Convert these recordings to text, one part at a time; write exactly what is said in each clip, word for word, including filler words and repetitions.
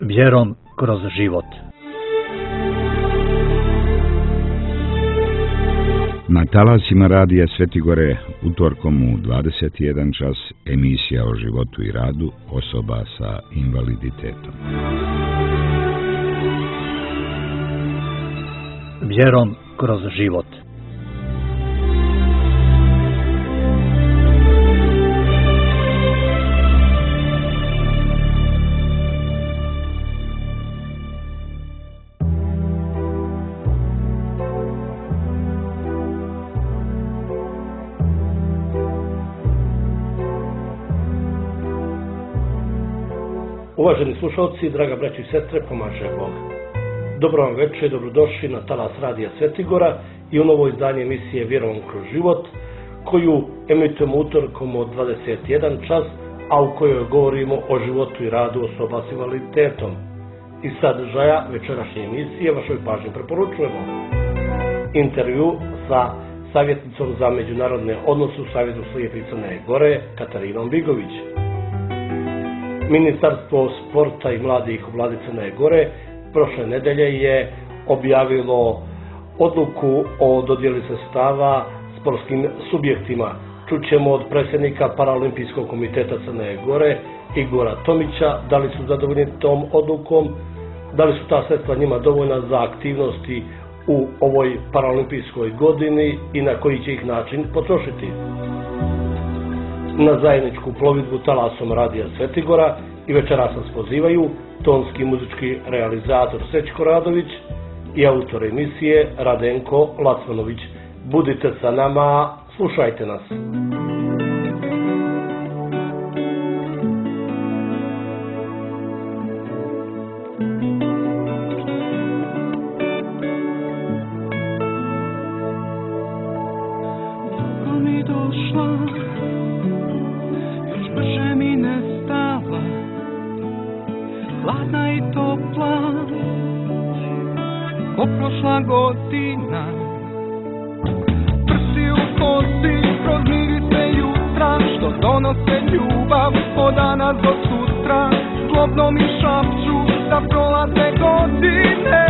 Vjerom kroz život. Na talasima radija Svetigore utorkom u dvadeset jedan čas emisija o životu i radu osoba sa invaliditetom. Vjerom kroz život. Uvaženi slušalci, draga braćo i sestre, pomaže Bog. Dobro vam večer, dobrodošli na talas radija Svetigora i u novo izdanje emisije Vjerom kroz život, koju emitujemo utorkom od dvadeset jedan čas, a u kojoj govorimo o životu i radu osoba s invaliditetom. Iz sadržaja večerašnje emisije vašoj pažnji preporučujemo intervju sa savjetnicom za međunarodne odnose u Savjezu slijepih Crne Gore, Katarinom Bigović. Ministarstvo sporta i mladih u vladi Crne Gore prošle nedelje je objavilo odluku o dodjeli sredstava sportskim subjektima. Čućemo od predsjednika Paraolimpijskog komiteta Crne Gore, Igora Tomića, da li su zadovoljni tom odlukom, da li su ta sredstva njima dovoljna za aktivnosti u ovoj paraolimpijskoj godini i na koji će ih način potrošiti. Na zajedničku plovidbu talasom radija Svetigora i večeras nas pozivaju tonski i muzički realizator Srećko Radović i autor emisije Radenko Lacmanović. Budite sa nama, slušajte nas. Hladna i topla, ko prošla godina, prsti u kosti, kroz mirise jutra, što donose ljubav od danas do sutra, zlobno mi šapću da prolaze godine.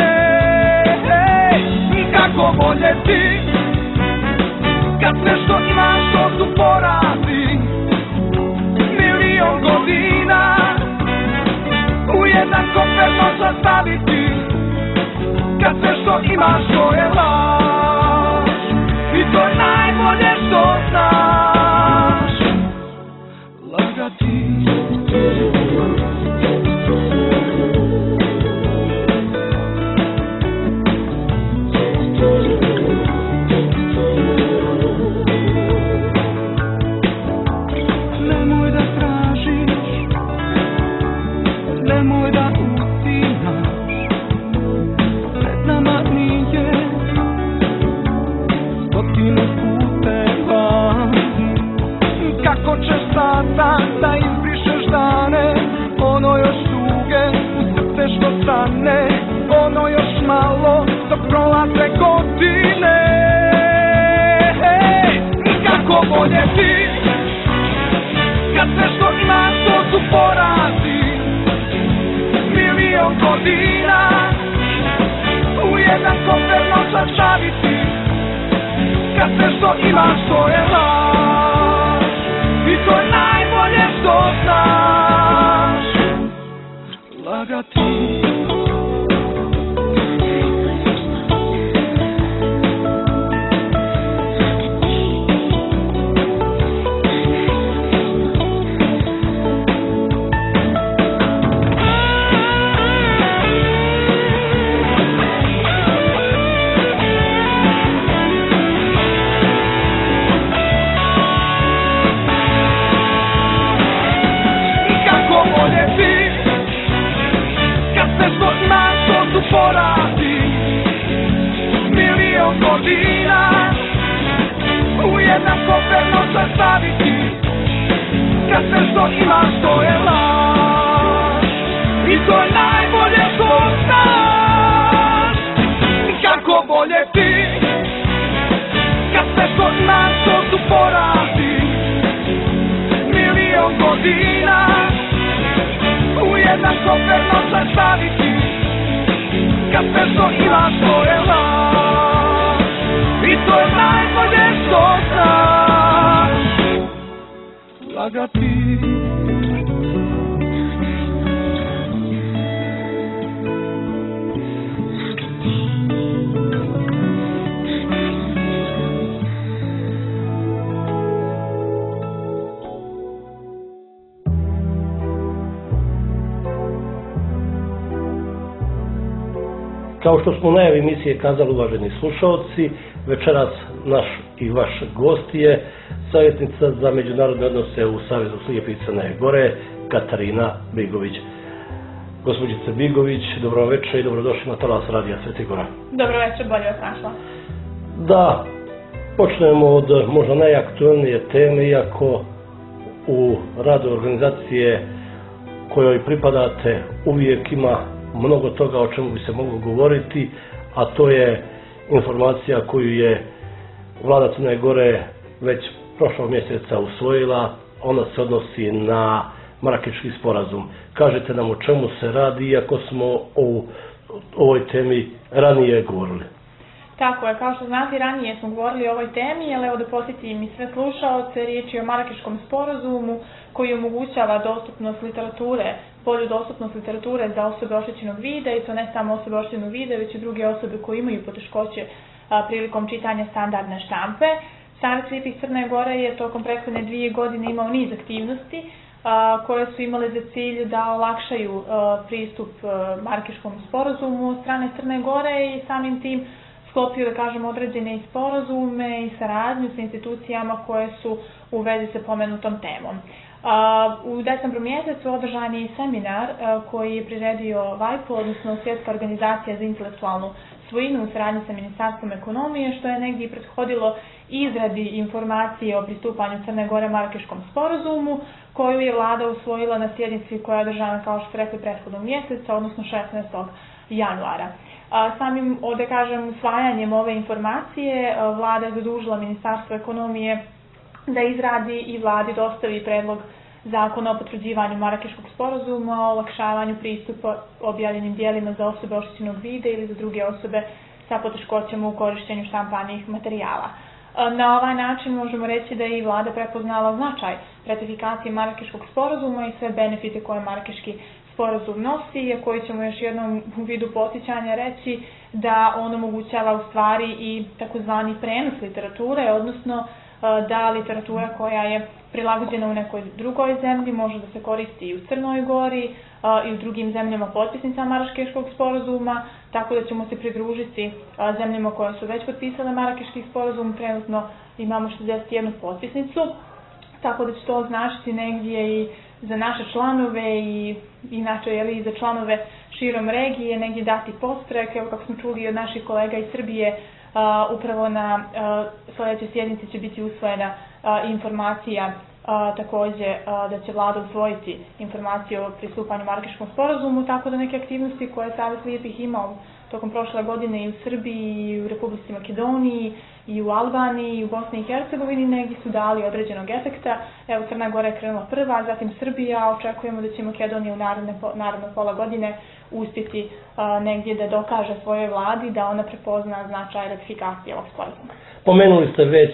Hey, kako voljeti, kad sve što imaš to su poradi, milion godina, u jedan kofer možda staviti, kad sve što imaš to je laž, i to je najbolje što znaš. Lagati. Nemoj da tražiš, nemoj da ucimaš, pred nama nije stotinu puteva. Kako ćeš sada da izbrišeš dane, ono još tuge u srce što stane, ono još malo dok prolaze godine. Kako voljeti, kad sve što imaš to su porazi, milion godina, u jedan kofer možda staviti, kad sve što imaš to je laž, i to je najbolje što znaš. Lagati. Poradi, milion godina, u jedan kofer možda staviti, kad sve što imaš to je laž, i to je najbolje što znaš. Kako voljeti, kad sve što imaš to su poradi, milion godina, u jedan kofer možda staviti, kad sve što imaš to je laž. I to je najbolje što znaš, lagati. Kao što smo u najavi emisije kazali, uvaženi slušalci, večeras naš i vaš gost je savjetnica za međunarodne odnose u Savezu slijepih Crne Gore, Katarina Bigović. Gospođice Bigović, dobro večer i dobrodošli na talas Radija Svetigora. Dobro večer, bolje vas našla. Da, počnemo od možda najaktualnije teme, iako u radu organizacije kojoj pripadate uvijek ima mnogo toga o čemu bi se moglo govoriti, a to je informacija koju je vlada Crne Gore već prošlog mjeseca usvojila. Ona se odnosi na Marakeški sporazum. Kažete nam o čemu se radi, iako smo o ovoj temi ranije govorili. Tako je, kao što znate, ranije smo govorili o ovoj temi, ali evo da posjetim i sve slušaoce, riječ je o Marakeškom sporazumu koji omogućava dostupnost literature, bolju dostupnost literature za osobe oštećenog vida, i to ne samo osobe oštećenog vida, već i druge osobe koje imaju poteškoće a, prilikom čitanja standardne štampe. Savez slijepih Crne Gore je tokom prethodne dvije godine imao niz aktivnosti a, koje su imale za cilj da olakšaju a, pristup a, Marakeškom sporazumu od strane Crne Gore i samim tim sklopio, da kažem, određene i sporazume i saradnju sa institucijama koje su u vezi sa pomenutom temom. U decembru mjesecu održan je seminar koji je priredio vajpo, odnosno Svjetska organizacija za intelektualnu svojinu u saradnji sa Ministarstvom ekonomije, što je negdje prethodilo izradi informacije o pristupanju Crne Gore Marakeškom sporazumu, koju je vlada usvojila na sjednici koja je održana, kao što ste rekli, prethodnog mjeseca, odnosno šesnaestog januara. Samim, da kažem, usvajanjem ove informacije vlada je zadužila Ministarstvo ekonomije da izradi i vladi dostavi predlog zakona o potvrđivanju Marakeškog sporazuma, o olakšavanju pristupa objavljenim dijelima za osobe oštećenog vida ili za druge osobe sa poteškoćama u korištenju štampanih materijala. Na ovaj način možemo reći da je i vlada prepoznala značaj ratifikacije Marakeškog sporazuma i sve benefite koje Marakeški sporazum nosi, a koji ćemo još jednom u vidu podsjećanja reći da on omogućava u stvari i takozvani prenos literature, odnosno da literatura koja je prilagođena u nekoj drugoj zemlji može da se koristi i u Crnoj Gori i u drugim zemljama potpisnicama Marakeškog sporazuma, tako da ćemo se pridružiti zemljama koje su već potpisale Marakeški sporazum. Trenutno imamo šezdeset jednu potpisnicu, tako da će to značiti negdje i za naše članove i inače je li, za članove širom regije negdje dati podstrek. Evo, kako smo čuli od naših kolega iz Srbije, Uh, upravo na uh, sljedećoj sjednici će biti usvojena uh, informacija, uh, također uh, da će vlada usvojiti informaciju o pristupanju Marakeškom sporazumu, tako da neke aktivnosti koje Savez slijepih imao tokom prošle godine i u Srbiji, i u Republici Makedoniji, i u Albaniji, i u Bosni i Hercegovini negdje su dali određenog efekta. Evo, Crna Gora je krenula prva, zatim Srbija, očekujemo da će Makedonija u naredne, naredne pola godine uspjeti a, negdje da dokaže svojoj vladi da ona prepozna značaj ratifikacije ovog sporazuma. Pomenuli ste već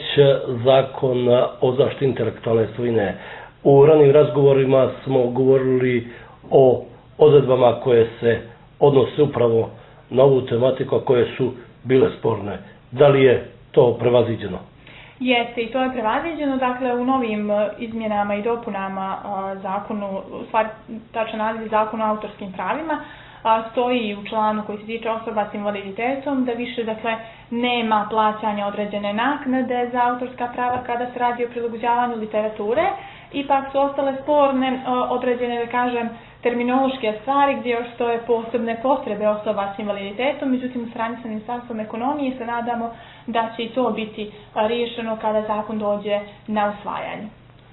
zakon o zaštiti intelektualne svojine. U ranim razgovorima smo govorili o odredbama koje se odnose upravo na ovu tematiku, a koje su bile sporne. Da li je to prevaziđeno? Jeste, i to je prevaziđeno. Dakle, u novim izmjenama i dopunama a, zakonu, u stvari tačan naziv zakona o autorskim pravima, a, stoji u članu koji se tiče osoba s invaliditetom da više, dakle, nema plaćanja određene naknade za autorska prava kada se radi o prilagođavanju literature. Ipak su ostale sporne a, određene, da kažem, terminološke stvari gdje još stoje posebne potrebe osoba s invaliditetom, međutim u saradnji sa Ministarstvom ekonomije se nadamo da će i to biti riješeno kada zakon dođe na usvajanje.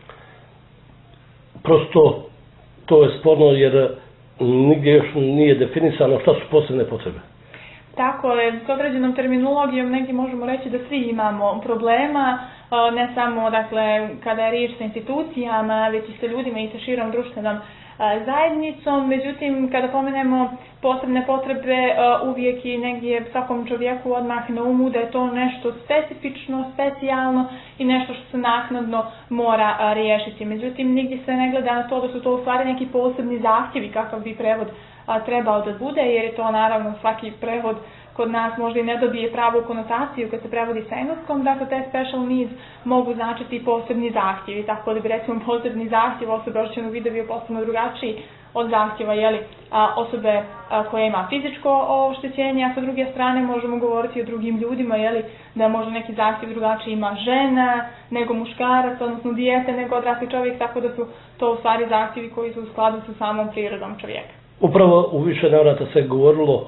Prosto to je sporno jer nigdje još nije definisano šta su posebne potrebe. Tako je, s određenom terminologijom negdje možemo reći da svi imamo problema ne samo dakle, kada je riječ sa institucijama, već i sa ljudima i sa širom društvenom zajednicom. Međutim, kada pomenemo posebne potrebe, uvijek i negdje svakom čovjeku odmah na umu da je to nešto specifično, specijalno i nešto što se naknadno mora riješiti. Međutim, nigdje se ne gleda na to da su to u stvari neki posebni zahtjevi kakav bi prevod trebao da bude, jer je to naravno svaki prevod kod nas možda i ne dobije pravu konotaciju kad se prevodi sa engleskom, dakle te special needs mogu značiti posebni zahtjevi, tako da bi recimo posebni zahtjev osobe oštećenog vida bio posebno drugačiji od zahtjeva jeli, a, osobe a, koja ima fizičko oštećenje, a sa druge strane možemo govoriti o drugim ljudima, jeli, da možda neki zahtjev drugačiji ima žena nego muškarac, odnosno dijete nego odrasli čovjek, tako da su to u stvari zahtjevi koji su u skladu sa samom prirodom čovjeka. Upravo u više navrata se govorilo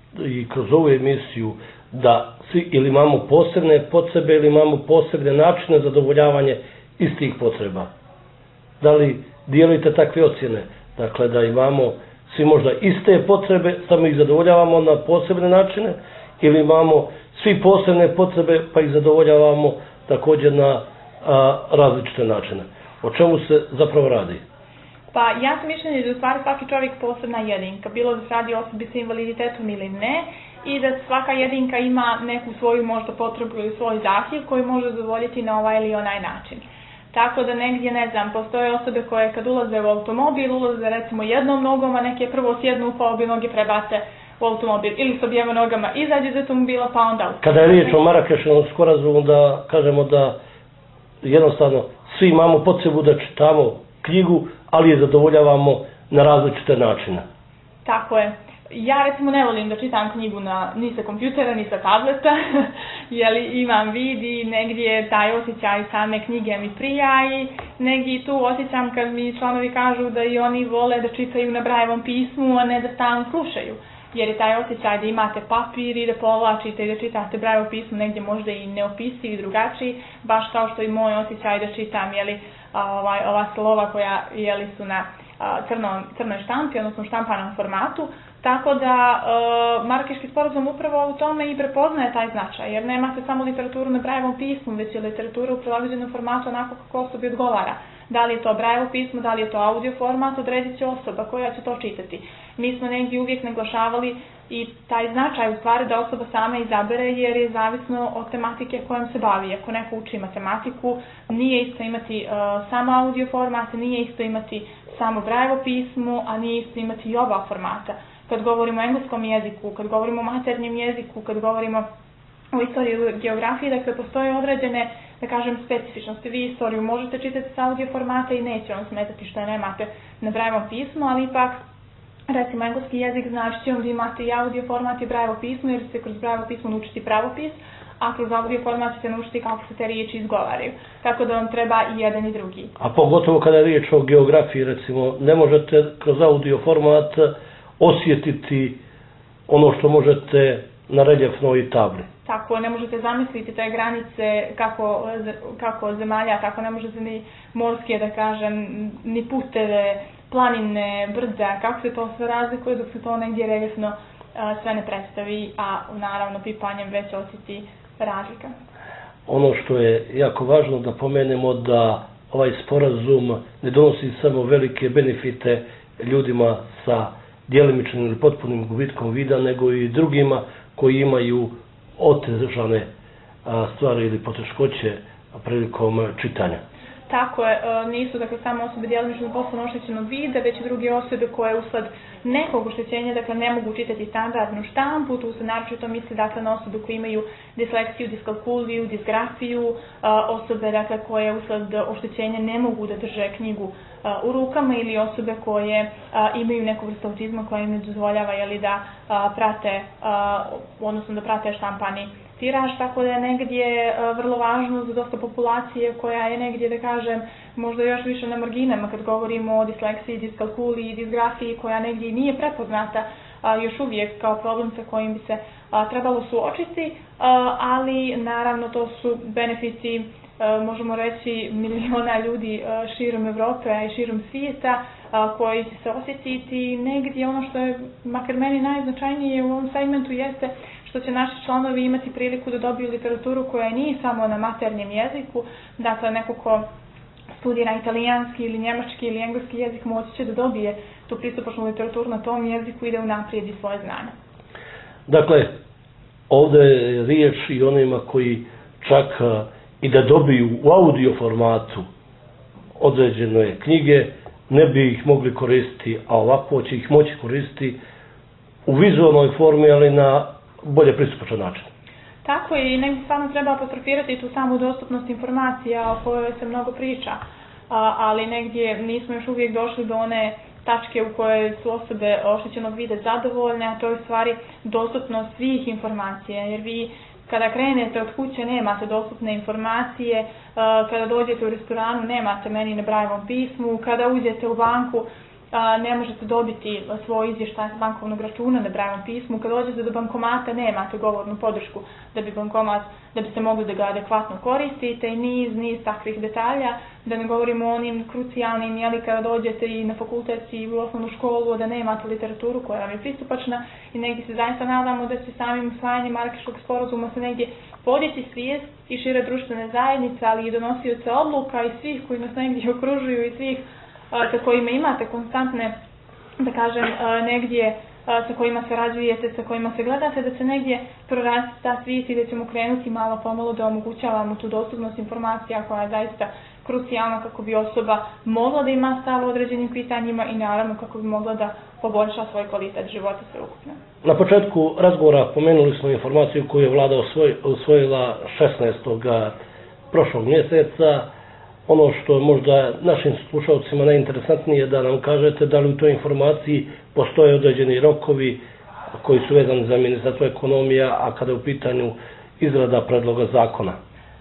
i kroz ovu emisiju da svi ili imamo posebne potrebe ili imamo posebne načine za zadovoljavanje istih potreba. Da li dijelite takve ocjene? Dakle, da imamo svi možda iste potrebe, samo ih zadovoljavamo na posebne načine, ili imamo svi posebne potrebe pa ih zadovoljavamo također na a, različite načine. O čemu se zapravo radi? Pa ja sam mišljenja da je u stvari svaki čovjek posebna jedinka, bilo da se radi o osobi sa invaliditetom ili ne, i da svaka jedinka ima neku svoju možda potrebu ili svoj zahtjev koji može zadovoljiti na ovaj ili onaj način. Tako da negdje, ne znam, postoje osobe koje kad ulaze u automobil, ulaze recimo jednom nogom, a neke prvo sjednu pa obje noge prebace u automobil, ili s objema nogama izađe iz automobila pa onda... Kada je riječ o Marakeškom sporazumu, da kažemo da jednostavno svi imamo potrebu da čitamo knjigu, ali je zadovoljavamo na različite načine. Tako je. Ja recimo ne volim da čitam knjigu na, ni sa kompjutera, ni sa tableta, jer imam vid i negdje taj osjećaj same knjige mi prija i negdje tu osjećam kad mi članovi kažu da i oni vole da čitaju na Brailleovom pismu, a ne da stalno slušaju. Jer je taj osjećaj da imate papir i da povlačite i da čitate Brailleovo pismo negdje možda i neopisiv i drugačiji, baš kao što i moj osjećaj da čitam jeli, ovaj, ova slova koja jeli, su na crno, crnoj štampi, odnosno štampanom formatu. Tako da e, Marakeški sporazum upravo u tome i prepoznaje taj značaj, jer nemate samo literaturu na Brailleovom pismu, već je literatura u prilagođenom formatu onako kako osobi odgovara. Da li je to Brailleovo pismo, da li je to audio format, odredit će osoba koja će to čitati. Mi smo negdje uvijek naglašavali i taj značaj u stvari da osoba sama izabere, jer je zavisno od tematike kojom se bavi. Ako neko uči matematiku, nije isto imati uh, samo audio format, nije isto imati samo Brailleovo pismo, a nije isto imati i oba formata. Kad govorimo o engleskom jeziku, kad govorimo o maternjem jeziku, kad govorimo o istoriji i geografiji, dakle postoje određene, da kažem, specifičnosti. Vi istoriju možete čitati sa audio formata i neće vam smetati što je nemate na Brailleovom pismu, ali ipak, recimo, engleski jezik znači će vam da imate i audio format i Brailleovo pismo, jer se kroz Brailleovo pismo naučiti pravopis, a kroz audio format ćete naučiti kako se te riječi izgovaraju. Tako da vam treba i jedan i drugi. A pogotovo kada je riječ o geografiji, recimo, ne možete kroz audio format osjetiti ono što možete na reljefnoj tabli. Tako, ne možete zamisliti te granice kako, kako zemalja, tako ne možete ni morske, da kažem, ni puteve, planine, brda, kako se to sve razlikuje dok se to negdje reljefno sve ne predstavi, a naravno pipanjem već osjeti razlika. Ono što je jako važno da pomenemo da ovaj sporazum ne donosi samo velike benefite ljudima sa djelimičnim ili potpunim gubitkom vida, nego i drugima koji imaju otežane stvari ili poteškoće prilikom čitanja. Tako je, nisu dakle samo osobe djelimično potpuno oštećenog vida, već i druge osobe koje usled nekog oštećenja dakle ne mogu čitati standardnu štampu. Tu se naročito misli dakle na osobe koje imaju disleksiju, diskalkuliju, disgrafiju, osobe dakle koje usled oštećenja ne mogu da drže knjigu u rukama, ili osobe koje imaju neku vrstu autizma koja im ne dozvoljava jeli, da prate, odnosno da prate štampani tiraž, tako da je negdje vrlo važno za dosta populacije koja je negdje, da kažem, možda još više na marginama kad govorimo o disleksiji, diskalkuliji i disgrafiji, koja negdje nije prepoznata još uvijek kao problem sa kojim bi se trebalo suočiti, ali naravno to su benefiti, možemo reći, miliona ljudi širom Evrope i širom svijeta koji će se osjetiti negdje. Ono što je makar meni najznačajnije u ovom segmentu jeste što će naši članovi imati priliku da dobiju literaturu koja nije samo na maternjem jeziku, dakle neko ko studira italijanski ili njemački ili engleski jezik moći će da dobije tu pristupačnu literaturu na tom jeziku i da unaprijedi svoje znanje. Dakle, ovdje je riječ i onima koji čak i da dobiju u audio formatu određene knjige, ne bi ih mogli koristiti, a ovako će ih moći koristiti u vizualnoj formi, ali na bolje pristupačan način. Tako je, i negdje stvarno treba apostrofirati tu samu dostupnost informacija o kojoj se mnogo priča, a, ali negdje nismo još uvijek došli do one tačke u kojoj su osobe oštećenog vida zadovoljne, a to je u stvari dostupnost svih informacija, jer vi kada krenete od kuće nemate dostupne informacije, kada dođete u restoranu nemate meni na Brailleovom pismu, kada uđete u banku ne možete dobiti svoj izvještaj s bankovnog računa na Brailleovom pismu, kada dođete do bankomata nemate govornu podršku da bi bankomat, da biste mogli da ga adekvatno koristite i niz, niz takvih detalja, da ne govorimo o onim krucijalnim, jeli kada dođete i na fakultet i u osnovnu školu da nemate literaturu koja vam je pristupačna i negdje se zaista nadamo da će samim usvajanjem Marakeškog sporazuma se negdje podići svijest i šire društvene zajednice, ali i donosioce odluka i svih koji nas negdje okružuju i svih sa kojima imate konstantne, da kažem, negdje sa kojima se razvijete, sa kojima se gledate, da se negdje prorasti ta svijest i da ćemo krenuti malo pomalo da omogućavamo tu dostupnost informacija koja je zaista krucijalna kako bi osoba mogla da ima stav u određenim pitanjima i naravno kako bi mogla da poboljša svoj kvalitet života sveukupno. Na početku razgovora pomenuli smo informaciju koju je vlada usvojila šesnaestog prošlog mjeseca. Ono što je možda našim slušalcima najinteresantnije je da nam kažete da li u toj informaciji postoje određeni rokovi koji su vezani za Ministarstvo ekonomija, a kada je u pitanju izrada predloga zakona.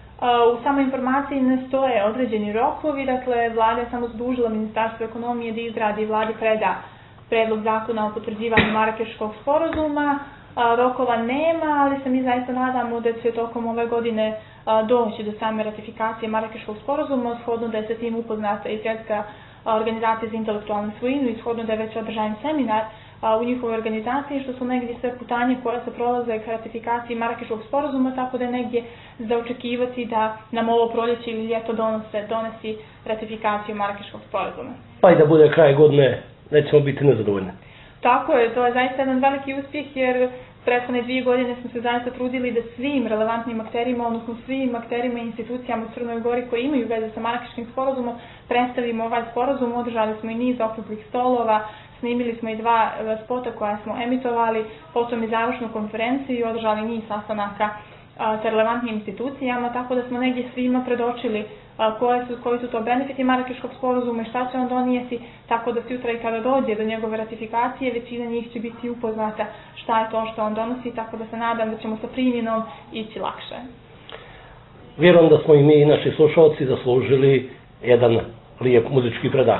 U samoj informaciji ne stoje određeni rokovi, dakle vlada je samo zadužila Ministarstvo ekonomije da izradi i vladi preda predlog zakona o potvrđivanju Marakeškog sporazuma. Rokova nema, ali se mi zaista nadamo da će tokom ove godine doći do same ratifikacije Marakeškog sporazuma, shodno da je sa tim upoznata i Svjetska organizacija za intelektualnu svojinu i shodno da je već održan seminar u njihovoj organizaciji, što su negdje sve putanje koje se prolaze ka ratifikaciji Marakeškog sporazuma, tako da je negdje za očekivati da nam ovo proljeće ili ljeto donose, donesi ratifikaciju Marakeškog sporazuma. Pa i da bude kraj godine, nećemo biti nezadovoljni. Tako je, to je zaista jedan veliki uspjeh jer prethodne dvije godine smo se zaista trudili da svim relevantnim akterima, odnosno svim akterima i institucijama u Crnoj Gori koji imaju veze sa Marakeškim sporazumom predstavimo ovaj sporazum. Održali smo i niz okruglih stolova, snimili smo i dva spota koja smo emitovali, potom i završnu konferenciju i održali niz sastanaka sa relevantnim institucijama, tako da smo negdje svima predočili koje su, koji su to benefiti Marakeškog sporazuma i šta će on donijeti, tako da sutra i kada dođe do njegove ratifikacije, većina njih će biti upoznata šta je to što on donosi, tako da se nadam da ćemo sa primjenom ići lakše. Vjerujem da smo i mi i naši slušalci zaslužili jedan lijep muzički predah.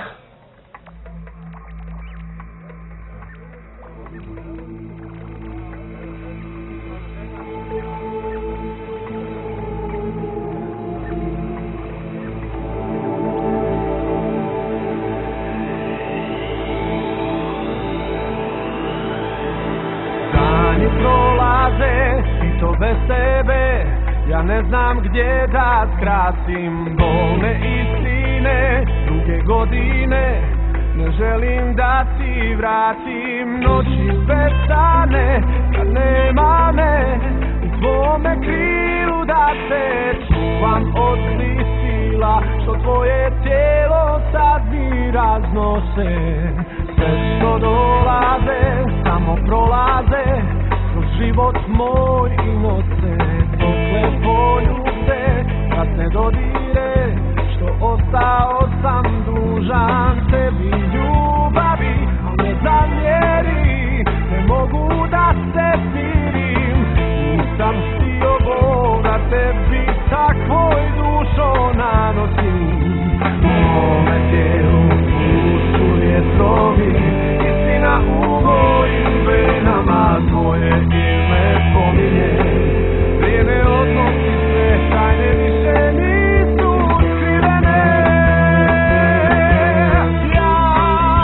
Ja ne znam gdje da skratim bolne istine, duge godine, ne želim da ti vratim noći besane, kad nema me u tvome krilu da te čuvam od svih sila, što tvoje tijelo sad mi raznose. Sve što dolaze, samo prolaze, kroz život moj i noce. Dokle poljube, kad ne dodire, što ostao sam dužan tebi ljubavi, ne zamjeri, ne mogu da se smirim, nisam htio Bog da tebi takvoj dušo nanosim. U mome tijelu pušu vjetrovi, istina u mojim venama, tvoje ime pominje. Vrijeme odnosi sve, tajne više nisu skrivene. Ja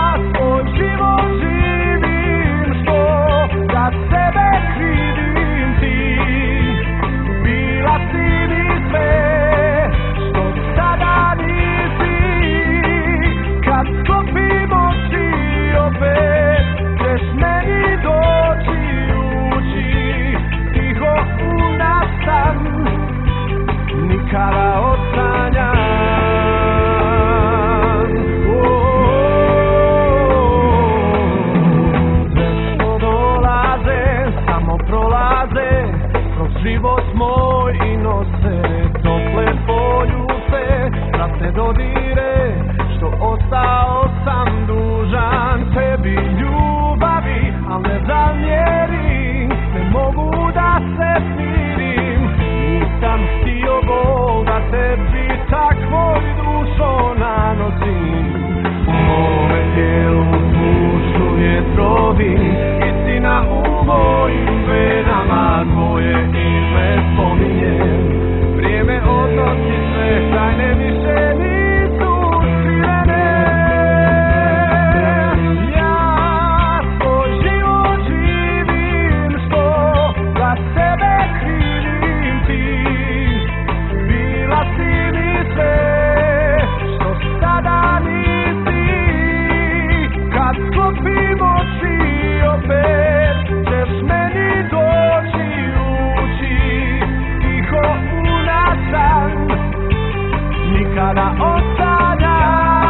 sklopimo oči opet ćeš meni doći ući tiho u nasan nikada ostanja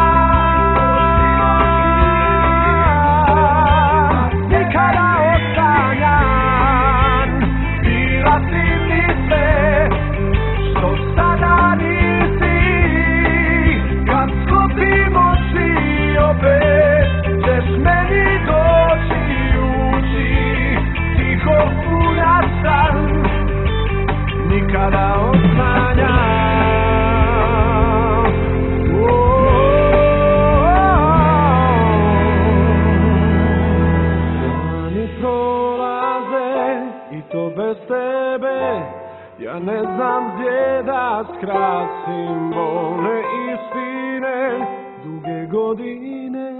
nikada ostanjan bila si mi sve što sada nisi kad sklopimo oči opet ćeš meni doći ući tiho u nasan nikada ostanjan bez tebe ja ne znam gdje da skratim bolne istine duge godine.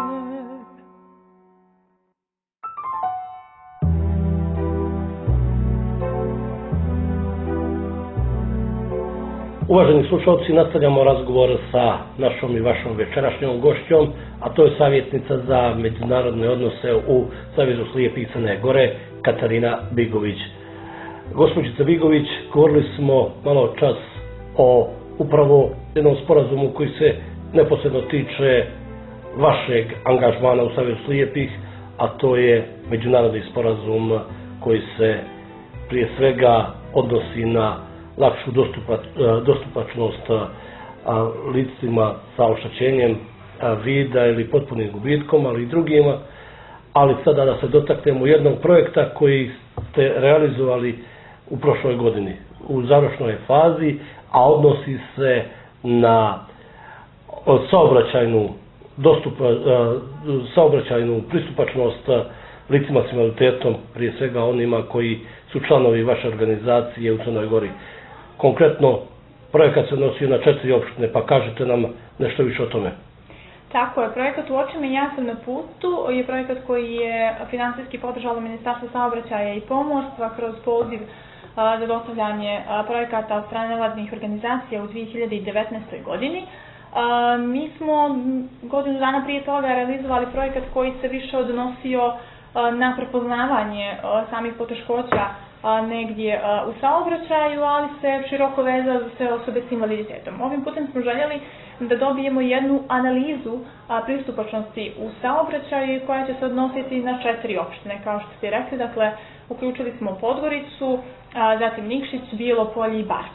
Uvaženi slušalci, nastavljamo razgovor sa našom i vašom večerašnjom gošćom, a to je savjetnica za međunarodne odnose u Savezu slijepih Crne Gore, Katarina Bigović. Gospođica Bigović, govorili smo malo čas o upravo jednom sporazumu koji se neposredno tiče vašeg angažmana u Savezu slijepih, a to je međunarodni sporazum koji se prije svega odnosi na lakšu dostupa, dostupačnost licima sa oštećenjem vida ili potpunim gubitkom, ali i drugima. Ali sada da se dotaknemo jednog projekta koji ste realizovali u prošloj godini. U završnoj fazi, a odnosi se na saobraćajnu, dostupa, saobraćajnu pristupačnost licima s invaliditetom, prije svega onima koji su članovi vaše organizacije u Crnoj Gori. Konkretno, projekat se odnosi na četiri opštine, pa kažete nam nešto više o tome. Tako je, projekat U očima i ja sam na putu je projekat koji je finansijski podržalo Ministarstvo saobraćaja i pomorstva kroz poziv za dostavljanje projekata od strane nevladinih organizacija u dvije hiljade devetnaestoj. godini. Mi smo godinu dana prije toga realizovali projekat koji se više odnosio na prepoznavanje samih poteškoća negdje u saobraćaju, ali se široko vezao za sve osobe s invaliditetom. Ovim putem smo željeli da dobijemo jednu analizu pristupačnosti u saobraćaju koja će se odnositi na četiri opštine, kao što ste rekli. Dakle, uključili smo Podgoricu, zatim Nikšić, Bijelo Polje i Bar.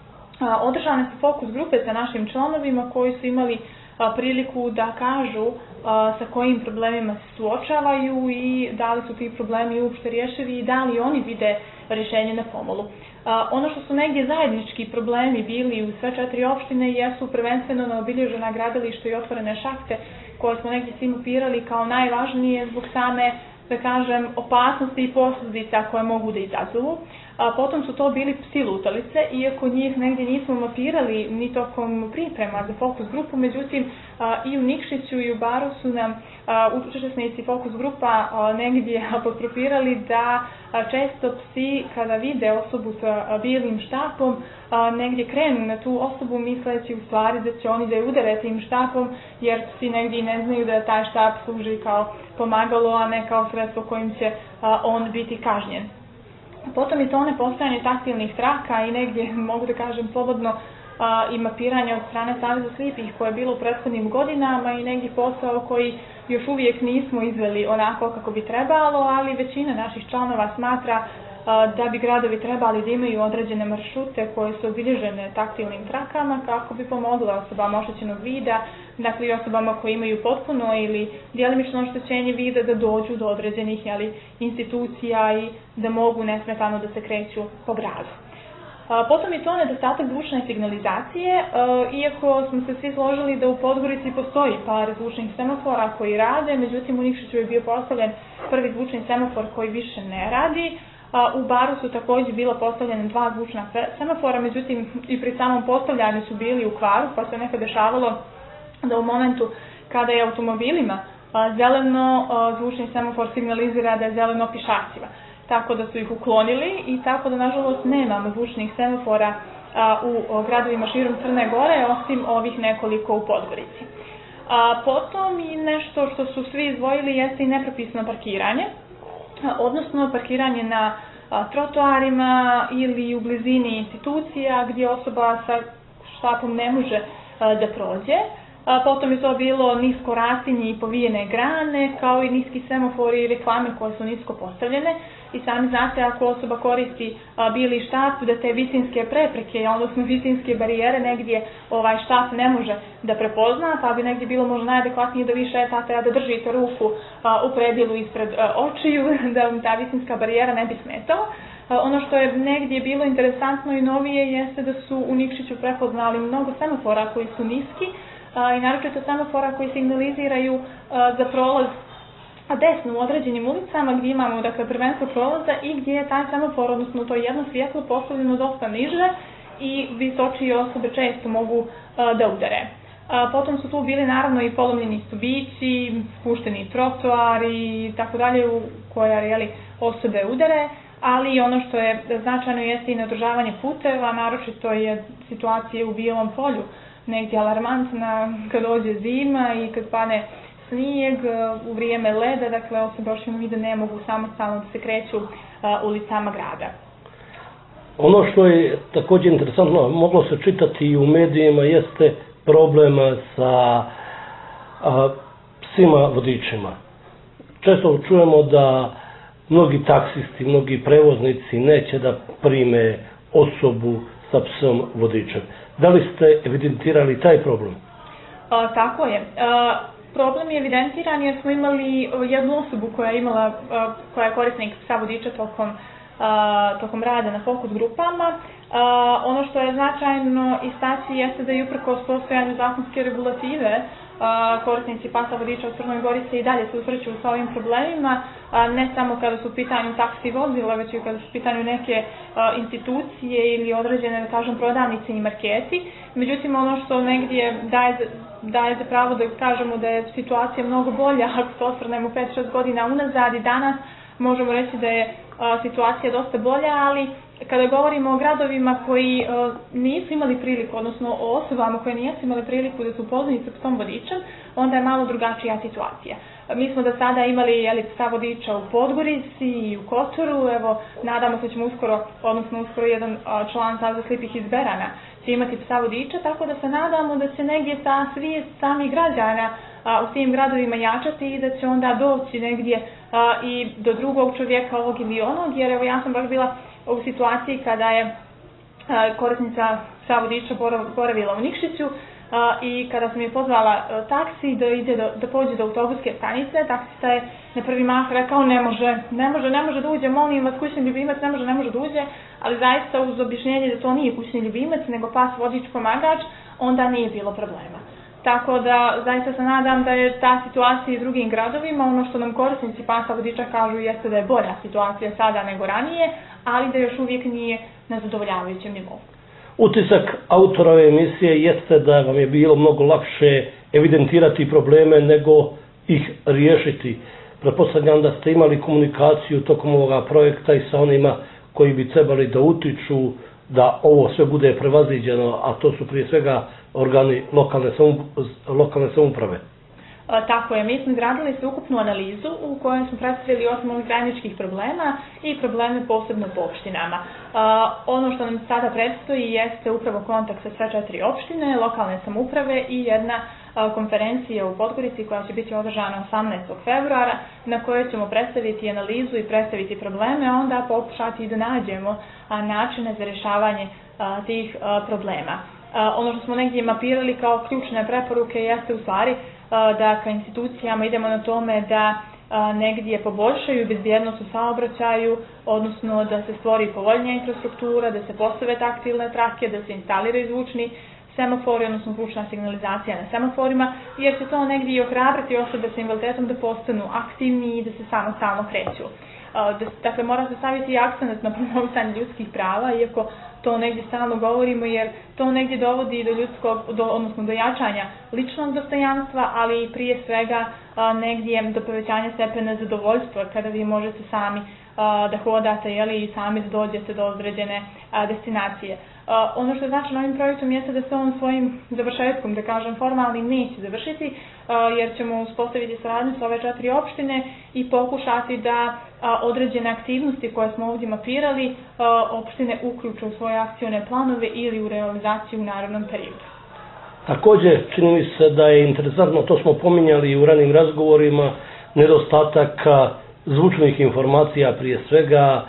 Održane su fokus grupe sa našim članovima koji su imali priliku da kažu sa kojim problemima se suočavaju i da li su ti problemi uopšte rješivi i da li oni vide rješenje na pomolu. Ono što su negdje zajednički problemi bili u sve četiri opštine jesu prvenstveno neobilježena gradilišta i otvorene šahte koje smo negdje svi mapirali kao najvažnije zbog same, da kažem, opasnosti i posljedica koje mogu da izazovu. Potom su to bili psi lutalice, iako njih negdje nismo mapirali ni tokom priprema za fokus grupu, međutim i u Nikšiću i u Baru su nam učesnici fokus grupa negdje apostrofirali da često psi kada vide osobu sa bijelim štapom negdje krenu na tu osobu misleći u stvari da će oni da je udare tim štapom, jer psi negdje ne znaju da taj štap služi kao pomagalo, a ne kao sredstvo kojim će on biti kažnjen. Potom je to one postojanje taktilnih traka i negdje, mogu da kažem slobodno, a, i mapiranje od strane Saveza slijepih koje je bilo u prethodnim godinama i negdje posao koji još uvijek nismo izveli onako kako bi trebalo, ali većina naših članova smatra a, da bi gradovi trebali da imaju određene maršrute koje su obilježene taktilnim trakama kako bi pomogle osobama oštećenog vida, dakle i osobama koje imaju potpuno ili djelimično oštećenje vida da dođu do određenih jeli, institucija i da mogu nesmetano da se kreću po gradu. Potom je to nedostatak zvučne signalizacije, iako smo se svi složili da u Podgorici postoji par zvučnih semafora koji rade, međutim u Nikšiću je bio postavljen prvi zvučni semafor koji više ne radi. U Baru su također bila postavljena dva zvučna semafora, međutim i pri samom postavljanju su bili u kvaru, pa se nekad dešavalo da u momentu kada je automobilima zeleno, zvučni semafor signalizira da je zeleno pješacima. Tako da su ih uklonili i tako da nažalost nemamo zvučnih semafora u gradovima širom Crne Gore, osim ovih nekoliko u Podgorici. A, potom i nešto što su svi izdvojili jeste i nepropisno parkiranje, a, odnosno parkiranje na a, trotoarima ili u blizini institucija gdje osoba sa štapom ne može a, da prođe. A, potom je to bilo nisko rastinje i povijene grane, kao i niski semafori i reklame koje su nisko postavljene. I sami znate, ako osoba koristi a, bili štap, da te visinske prepreke, odnosno visinske barijere negdje ovaj štap ne može da prepozna, pa bi negdje bilo možda najadekvatnije da vi šetate, a da držite ruku a, u predilu ispred a, očiju, da vam ta visinska barijera ne bi smetala. A, ono što je negdje bilo interesantno i novije jeste da su u Nikšiću prepoznali mnogo semafora koji su niski, a, i naročito semafora koji signaliziraju a, za prolaz desno u određenim ulicama gdje imamo dakle, prvenstvo prolaza i gdje je taj semafor, odnosno to jedno svjetlo postavljeno dosta niže i visočije osobe često mogu a, da udare. A, potom su tu bili naravno i polomljeni stubići, spušteni trotoari i tako dalje u koja jeli, osobe udare, ali ono što je značajno jeste i neodržavanje puteva, naročito je situacija u Bijelom polju negdje alarmantna kad dođe zima i kad pane snijeg u vrijeme leda, dakle osobe još vide ne mogu samostalno da se kreću uh, ulicama grada. Ono što je također interesantno, moglo se čitati i u medijima, jeste problem sa a, psima vodičima. Često čujemo da mnogi taksisti, mnogi prevoznici neće da prime osobu sa psom vodičem. Da li ste evidentirali taj problem? A, tako je. A, problem je evidentiran jer smo imali jednu osobu koja je imala, a, koja je korisnik psa vodiča tokom, a, tokom rada na fokus grupama. A, ono što je značajno istaći jeste da je uprkos postojanju zakonske regulative a, korisnici pasa vodiča u Crnoj Gori se i dalje susreću sa ovim problemima, a, ne samo kada su u pitanju taksi vozila, već i kada su u pitanju neke a, institucije ili određene, da kažem, prodavnice i marketi. Međutim, ono što negdje daje, daje za pravo da kažemo da je situacija mnogo bolja, ako se osvrnemo pet šest godina unazad i danas, možemo reći da je a, situacija dosta bolja, ali kada govorimo o gradovima koji a, nisu imali priliku, odnosno o osobama koje nisu imali priliku da su upoznani sa psom vodičem, onda je malo drugačija situacija. A, mi smo do sada imali jeli, psa vodiča u Podgorici i u Kotoru, evo, nadamo se ćemo uskoro, odnosno uskoro jedan a, član Saveza slijepih iz Berana će imati psa vodiča, tako da se nadamo da će negdje ta svijest samih građana a, u tim gradovima jačati i da će onda doći negdje a, i do drugog čovjeka ovog ili onog, jer evo ja sam baš bila u situaciji kada je a, korisnica psa vodiča boravila u Nikšiću a, i kada sam je pozvala a, taksi da ide do, da pođe do autobuske stanice, taksista je na prvi mah rekao ne može, ne može, ne može da uđe, molim vas, kućni ljubimac ne može, ne može da uđe, ali zaista uz objašnjenje da to nije kućni ljubimac, nego pas vodič pomagač, onda nije bilo problema. Tako da zaista se nadam da je ta situacija i drugim gradovima, ono što nam korisnici pasa vodiča kažu jeste da je bolja situacija sada nego ranije, ali da još uvijek nije na zadovoljavajućem nivou. Utisak autora ove emisije jeste da vam je bilo mnogo lakše evidentirati probleme nego ih riješiti. Pretpostavljam da ste imali komunikaciju tokom ovoga projekta i sa onima koji bi trebali da utiču da ovo sve bude prevaziđeno, a to su prije svega organi lokalne, samoup lokalne samouprave. A, tako je, mi smo izradili sveukupnu analizu u kojoj smo predstavili osam ovih zajedničkih problema i probleme posebno po opštinama. A, ono što nam sada predstoji jeste upravo kontakt sa sve četiri opštine, lokalne samouprave i jedna a, konferencija u Podgorici koja će biti održana osamnaestog februara na kojoj ćemo predstaviti analizu i predstaviti probleme, a onda pokušati da nađemo a, načine za rješavanje a, tih a, problema. A, ono što smo negdje mapirali kao ključne preporuke jeste u stvari a, da ka institucijama idemo na tome da a, negdje poboljšaju bezbjednost u saobraćaju, odnosno da se stvori povoljnija infrastruktura, da se postave taktilne trake, da se instaliraju zvučni semafori, odnosno zvučna signalizacija na semaforima, jer će to negdje i ohrabriti osobe sa invaliditetom da postanu aktivni i da se samostalno kreću. Dakle, mora se staviti akcent na promovisanje ljudskih prava, iako to negdje stalno govorimo, jer to negdje dovodi do ljudskog, do, odnosno do jačanja ličnog dostojanstva, ali i prije svega a, negdje do povećanja stepena zadovoljstva, kada vi možete sami da hodate jeli, i sami da dođete do određene destinacije. Ono što je značajno ovim projektom jeste da se on svojim završetkom, da kažem formalnim, neće završiti, jer ćemo uspostaviti saradnju sa ove četiri opštine i pokušati da određene aktivnosti koje smo ovdje mapirali opštine uključe u svoje akcione planove ili u realizaciju u narednom periodu. Također, čini mi se da je interesantno, to smo pominjali i u ranim razgovorima, nedostatak zvučnih informacija prije svega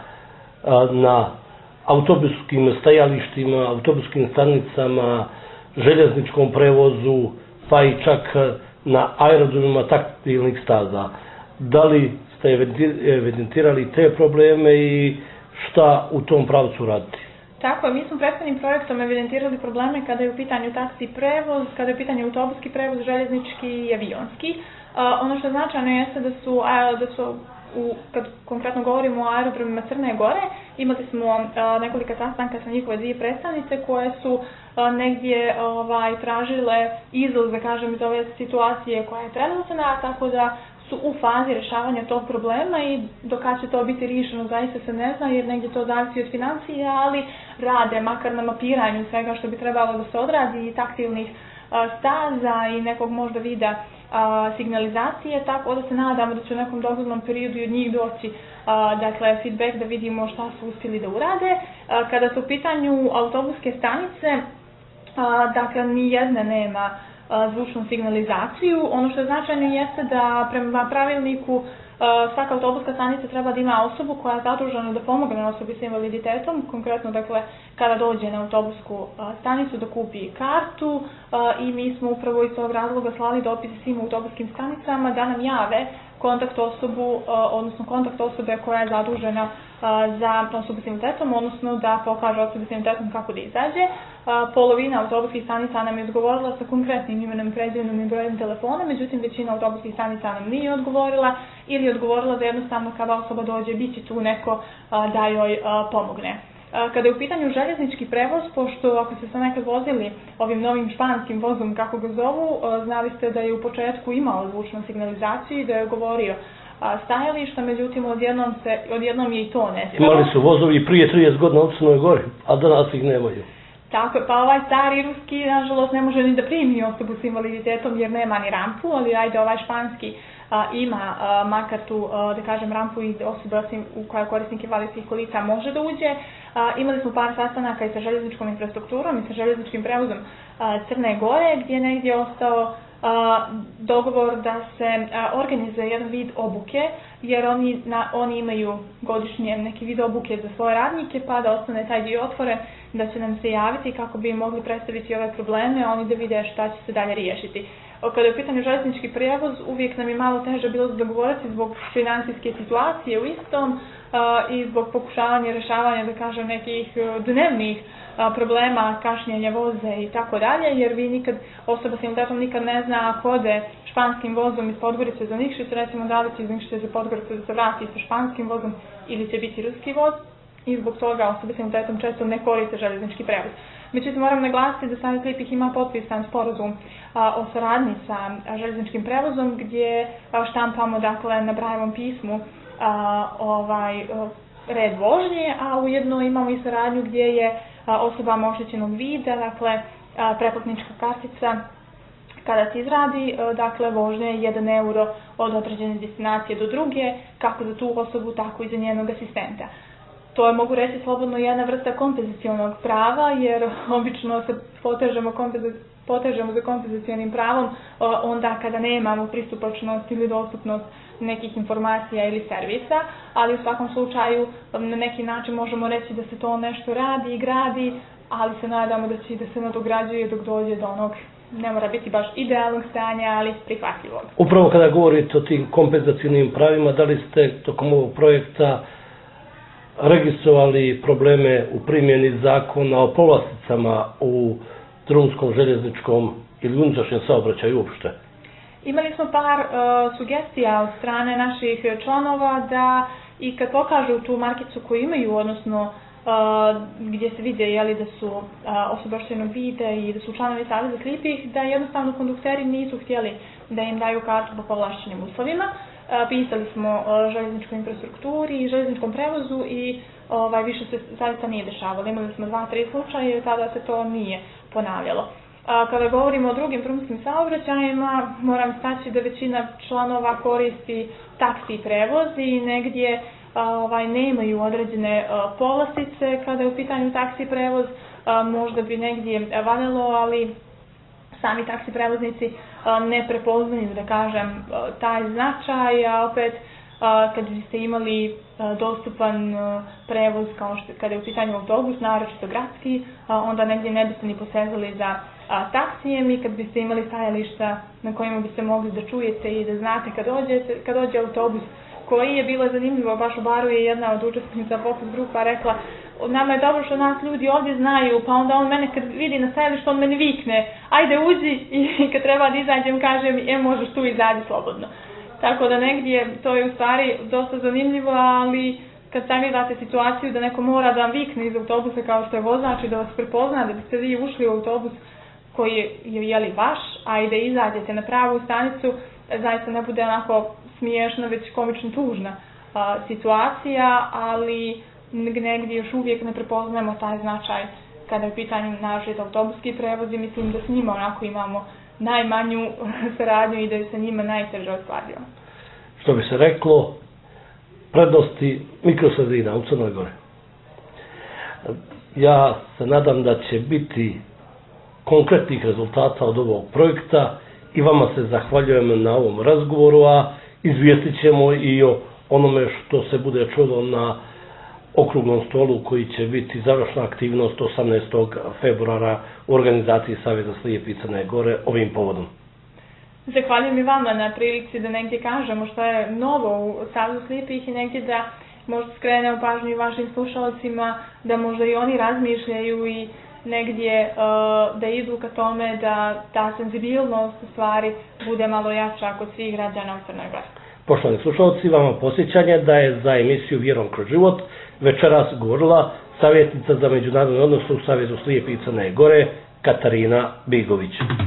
na autobuskim stajalištima, autobuskim stanicama, željezničkom prevozu, pa i čak na aerodromima taktilnih staza. Da li ste evidentirali te probleme i šta u tom pravcu raditi? Tako je, mi smo prethodnim projektom evidentirali probleme kada je u pitanju taksi prevoz, kada je u pitanju autobuski prevoz, željeznički i avionski. Ono što je značajno jeste da su, da su U, kad konkretno govorimo o aerodromima Crne Gore, imali smo a, nekolika sastanka sa njihove dvije predstavnice koje su a, negdje ovaj, tražile izlaz, da kažem, iz ove situacije koja je trenutna, tako da su u fazi rješavanja tog problema i dok će to biti riješeno zaista se ne zna, jer negdje to zavisi od financija, ali rade makar na mapiranju svega što bi trebalo da se odradi i taktilnih a, staza i nekog možda vida A, signalizacije, tako da se nadamo da će u nekom doglednom periodu i od njih doći a, dakle, feedback da vidimo šta su uspjeli da urade. A, kada su u pitanju autobuske stanice, a, dakle, ni jedne nema a, zvučnu signalizaciju. Ono što je značajno jeste da prema pravilniku svaka autobuska stanica treba da ima osobu koja je zadužena da pomogne osobi sa invaliditetom, konkretno dakle kada dođe na autobusku stanicu da kupi kartu i mi smo upravo iz tog razloga slali dopise svim autobuskim stanicama da nam jave kontakt osobu, odnosno kontakt osobe koja je zadužena za osobu s invaliditetom, odnosno da pokaže osobi s invaliditetom kako da izađe. Polovina autobuskih stanica nam je odgovorila sa konkretnim imenom, prezimenom i brojem telefona, međutim većina autobuskih stanica nam nije odgovorila ili je odgovorila da jednostavno kada osoba dođe bit će tu neko da joj pomogne. Kada je u pitanju željeznički prevoz, pošto ako ste se nekad vozili ovim novim španskim vozom, kako ga zovu, znali ste da je u početku imao zvučnu signalizaciju i da je govorio stajališta, međutim odjednom, se, odjednom je i to nestalo. Imali su vozovi prije trideset godina u Crnoj Gori, a danas ih nemaju. Tako je, pa ovaj stari ruski, nažalost, ne može ni da primi osobu s invaliditetom jer nema ni rampu, ali ajde ovaj španski a, ima a, makar tu, a, da kažem, rampu i osoba u koja korisnik invalidskih kolica može da uđe. A, imali smo par sastanaka i sa željezničkom infrastrukturom i sa željezničkim prevozom a, Crne Gore, gdje je negdje ostao a, dogovor da se a, organizuje jedan vid obuke, jer oni, na, oni imaju godišnje neki vid obuke za svoje radnike, pa da ostane taj dio otvoren, da će nam se javiti kako bi mogli predstaviti ove probleme, a oni da vide šta će se dalje riješiti. Kada je u pitanju željeznički prijevoz, uvijek nam je malo teže bilo dogovoriti zbog financijske situacije u istom a, i zbog pokušavanja rješavanja, da kažem, nekih dnevnih a, problema, kašnjenja voze i tako dalje, jer vi nikad, osoba s invaliditetom nikad ne zna ako ode španskim vozom iz Podgorice za Nikšić, recimo da li će iz Nikšića za Podgoricu da se vrati sa španskim vozom ili će biti ruski voz. I zbog toga osobe s invaliditetom često ne koriste željeznički prevoz. Međutim, moram naglasiti da Savez slijepih ima potpisan sporazum a, o saradnji sa a, željezničkim prevozom gdje a, štampamo dakle, na Brailleovom pismu a, ovaj, a, red vožnje, a ujedno imamo i saradnju gdje je a, osobama oštećenog vida, dakle a, preplatnička kartica kada se izradi, a, dakle vožnja je jedan euro od određene destinacije do druge, kako za tu osobu, tako i za njenog asistenta. To je, mogu reći, slobodno jedna vrsta kompenzacionog prava, jer obično se potežemo, potežemo za kompenzacionim pravom onda kada nemamo pristupačnost ili dostupnost nekih informacija ili servisa, ali u svakom slučaju na neki način možemo reći da se to nešto radi i gradi, ali se nadamo da će da se nadograđuje dok dođe do onog, ne mora biti baš idealnog stanja, ali prihvatljivog. Upravo kada govorite o tim kompenzacionim pravima, da li ste tokom ovog projekta registrovali probleme u primjeni zakona o povlasticama u drumskom, željezničkom ili unutrašnjem saobraćaju uopšte? Imali smo par uh, sugestija od strane naših članova da i kad pokažu tu markicu koju imaju, odnosno uh, gdje se vide jeli, da su uh, osobe oštećenog vida i da su članovi Saveza slijepih, da jednostavno kondukteri nisu htjeli da im daju kartu po povlašćenim uslovima. pisali smo o željezničkoj infrastrukturi i željezničkom prevozu i ovaj, više se zaista nije dešavalo. Imali smo dva, tri slučaje i tada se to nije ponavljalo. Kada govorimo o drugim drumskim saobraćajima, moram staći da većina članova koristi taksi prevoz i negdje ovaj, nemaju određene povlastice kada je u pitanju taksi prevoz. Možda bi negdje valjalo, ali sami taksi prevoznici ne prepoznaju, da kažem, taj značaj, a opet kad biste imali dostupan prevoz kao što kada je u pitanju autobus, naročito gradski, onda negdje ne biste ni posezali za taksijem i kad biste imali stajališta na kojima biste mogli da čujete i da znate kad dođete, kad dođe autobus, koji je bilo zanimljivo, baš u baru je jedna od učesnica Fokus grupa rekla, nama je dobro što nas ljudi ovdje znaju, pa onda on mene kad vidi na stajalištu, on meni vikne, ajde uđi, i kad treba da izađem kažem, e možeš tu izađi slobodno. Tako da negdje to je u stvari dosta zanimljivo, ali kad sagledate situaciju da neko mora da vam vikne iz autobusa kao što je vozač i da vas prepozna da biste vi ušli u autobus koji je jeli vaš, a i da izađete na pravu stanicu, zaista ne bude onako smiješna, već komično tužna a, situacija, ali negdje još uvijek ne prepoznajemo taj značaj kada je u pitanju nažet autobuski prevoz i mislim da s njima onako imamo najmanju saradnju i da je sa njima najteže ostvarimo. Što bi se reklo, prednosti mikrosredina u Crnoj Gori. Ja se nadam da će biti konkretnih rezultata od ovog projekta i vama se zahvaljujem na ovom razgovoru, a izvijestit ćemo i o onome što se bude čulo na okruglom stolu koji će biti završna aktivnost osamnaestog februara u organizaciji Saveza slijepih Crne Gore ovim povodom. Zahvaljujem i vama na prilici da negdje kažemo što je novo u Savezu slijepih i negdje da možda skrenemo pažnju i vašim slušalcima, da možda i oni razmišljaju i negdje uh, da idu ka tome da ta senzibilnost u stvari bude malo jača kod svih građana u Crnoj Gori. Poštovani slušalci, vama posjećanje da je za emisiju Vjerom kroz život večeras govorila savjetnica za međunarodne odnose u Savezu slijepih Crne Gore Katarina Bigović.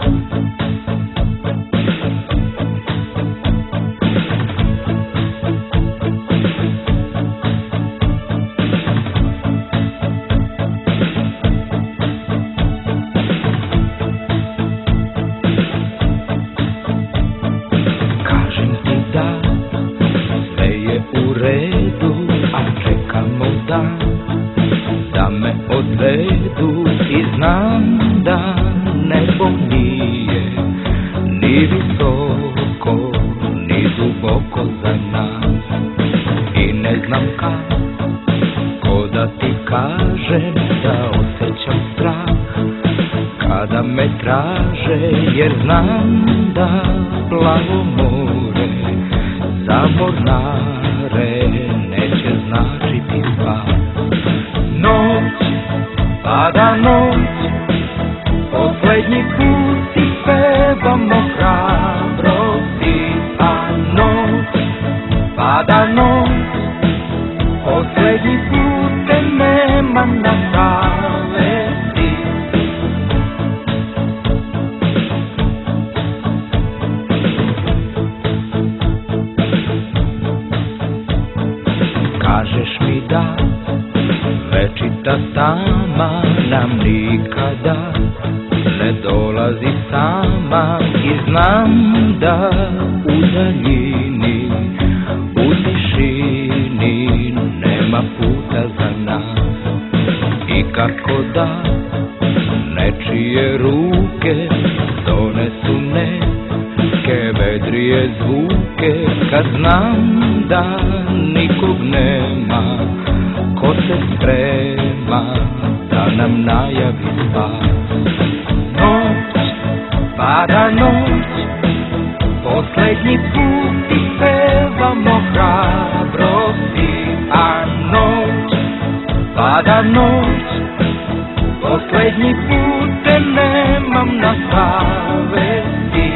Jer znam da plavo more za mornare neće značiti spas. Noć, pada noć, poslednji put ti pevamo hrabrosti, a noć, pada noć, poslednji put te nema na savesti. Kažeš mi da večita tama nam nikada ne dolazi sama i znam da u daljini, u tišini nema puta za nas i kako da nečije ruke donesu neke vedrije zvuke kad znam da nikog nema ko se sprema da nam najavi spas. Noć, pada noć, poslednji put ti pevamo hrabrosti, a noć, pada noć, poslednji put te nemam na savesti.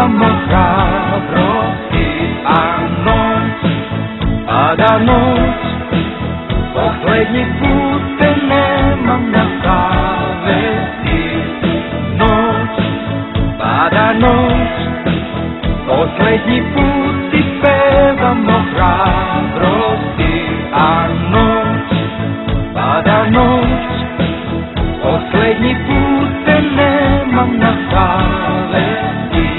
pevamo hrabrosti, a noć, pada noć, poslednji put te nemam na savesti. Noć, pada noć, poslednji put ti pevamo hrabrosti, a noć, pada noć, poslednji put te nemam na savesti.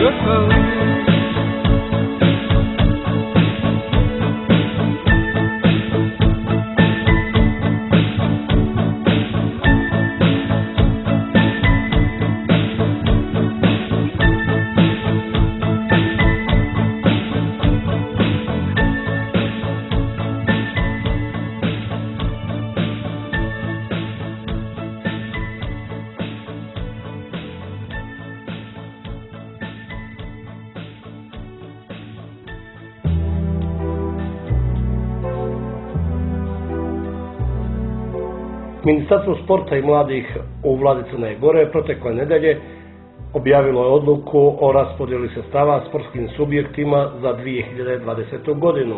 Ministarstvo sporta i mladih u vladi Crne Gore protekle nedelje objavilo je odluku o raspodjeli sredstava sportskim subjektima za dvije hiljade dvadesetu. godinu.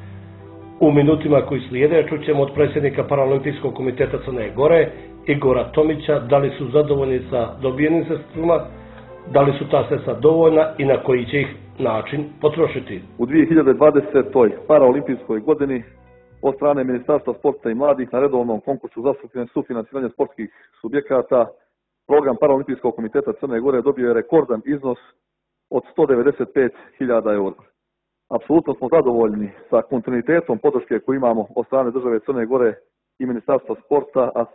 U minutima koji slijede čućemo od predsjednika Paraolimpijskog komiteta Crne Gore, Igora Tomića, da li su zadovoljni sa dobijenim sredstvima, da li su ta sredstva dovoljna i na koji će ih način potrošiti. U dvije hiljade dvadesetoj. Paraolimpijskoj godini od strane Ministarstva sporta i mladih na redovnom konkursu za sufinansiranje sportskih subjekata program Paraolimpijskog komiteta Crne Gore dobio je rekordan iznos od sto devedeset pet hiljada eura. Apsolutno smo zadovoljni sa kontinuitetom podrške koju imamo od strane države Crne Gore i Ministarstva sporta, a